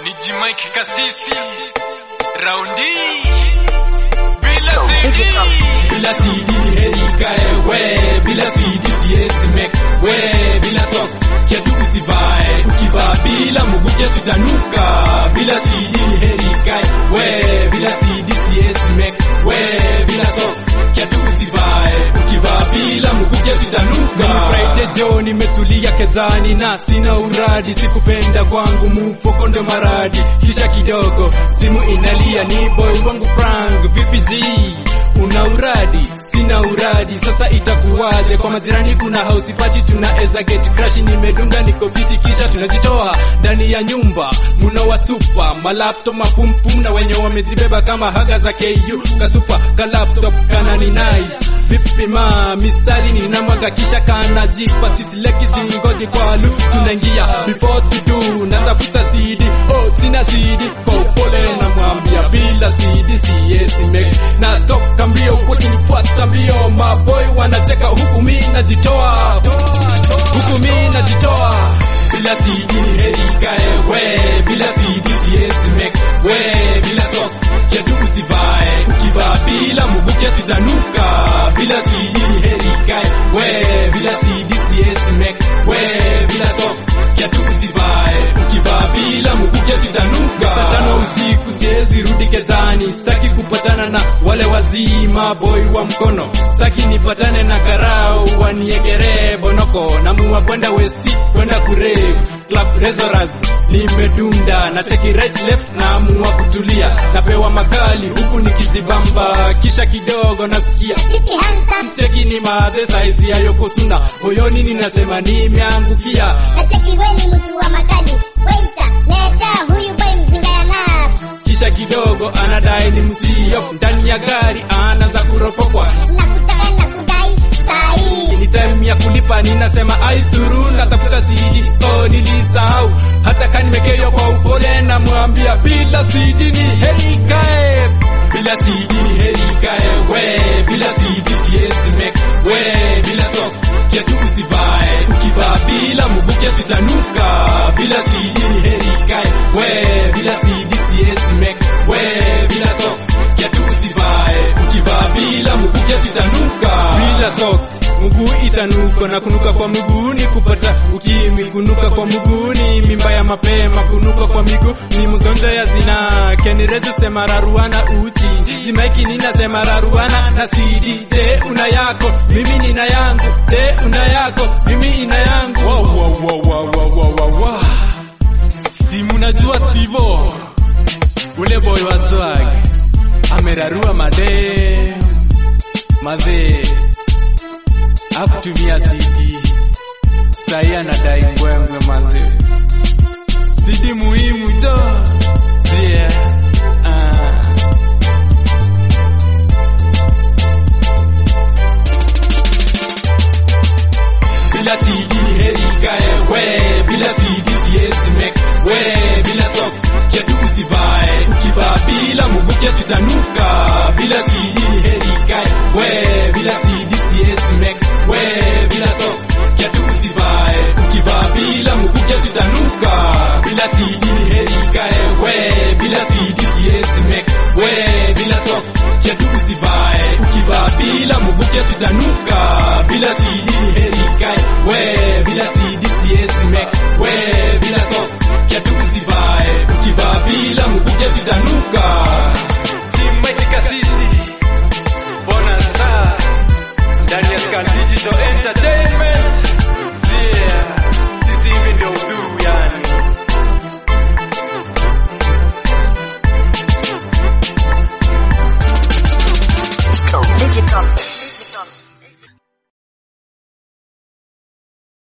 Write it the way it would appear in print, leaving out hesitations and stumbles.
Niji Mike Kasisi Raundi Bila CD Bila CD heri kae we, bila CD siezi make we, bila socks kiatu usivae, ukivaa bila mguu kiatu itanuka. Bila CD heri kae we, bila CD siezi make we, bila socks kiatu usivae, ukivaa bila mguu kiatu itanuka. Friday Joe nimetulia kezani na sina uradi, sikupenda kwangu mupoko ndo maradi. Kisha kidogo simu inalia, ni boy wangu prank VPG. Una uradi, sina uradi, sasa itakuwaje? Kwa majirani kuna house party, tunaeza get crash. Nimedunga niko viti, kisha tunajitoa ndani ya nyumba. Muna wa super, malaptop mapumpum na wenye wamezibeba kama haga za KU. Kasupa, ka laptop, kana ni nice. Vipi ma, mistari ninamwaga kisha kana jipa. Sisi leki singoji kwa lu, tunaingia before to do. Natafuta CD, oh sina CD. Kwa upole na mwambia bila CD siesi make. Natoka mbio kunifuata mbio, maboy wanacheka huku mimi najitoa, huku mimi najitoa. Bila CD heri kae we, bila CD siezi make we, bila socks kiatu usivae, ukivaa bila mguu kiatu itanuka. Bila CD heri kae we, bila CD siezi make we, bila socks kiatu usivae, ukivaa bila mguu kiatu itanuka. Saa 5 usiku siezi rudi kezani, sitaki kupatana na wale wazima boy wa mkono. Sitaki nipatane na karao waniekere bonoko, namua kwenda westi kwenda kure club resorers. Nimedunda na take right left, naamua kutulia, napewa makali huku nikijibamba. Kisha kidogo nasikia cheki ni madhe saizi ya Yokosuna, moyoni ninasema nimeangukia. Nataki weni mtu wa makali, waita leta huyu boy mzinga ya nafsi. Kisha kidogo anadai ni msio ndani ya gari, anaanza kuropokwa Nakutaka nakudai sahi. ni time ya kulipa, ninasema aisuru natafuta CD. Oh nilisahau, hata kanimekeyo kwa upole na mwambia bila CD ni heri kae. Bila CD ni heri kae we, bila CD siezi make we, bila socks kiatu usivae, ukivaa bila mguu kiatu itanuka. Bila CD ni heri kae we, bila CD siezi make we, bila socks kiatu usivae, ukivaa bila mguu kiatu itanuka. Bila socks mguu itanuka, na kunuka kwa mguu ni kupata ukimwi. Kunuka kwa mguu ni mimba ya mapema, kunuka kwa miguu ni mgonjwa ya zina. Keniretu sema raruana uti, Jimaiki ninasema raruana na CD. Je una yako, mimi nina yangu. Je una yako, mimi ina yangu. Wow. Si munajua Stivo, ule boy wa swag amerarua made mazee, hakutumia CD, sahi anadai ngwengwe mazee. CD muhimu jo, yeah. Bila CD heri kae we, bila CD siezi make we, bila socks kiatu usivae, ukivaa bila mguu kiatu itanuka. Bila CD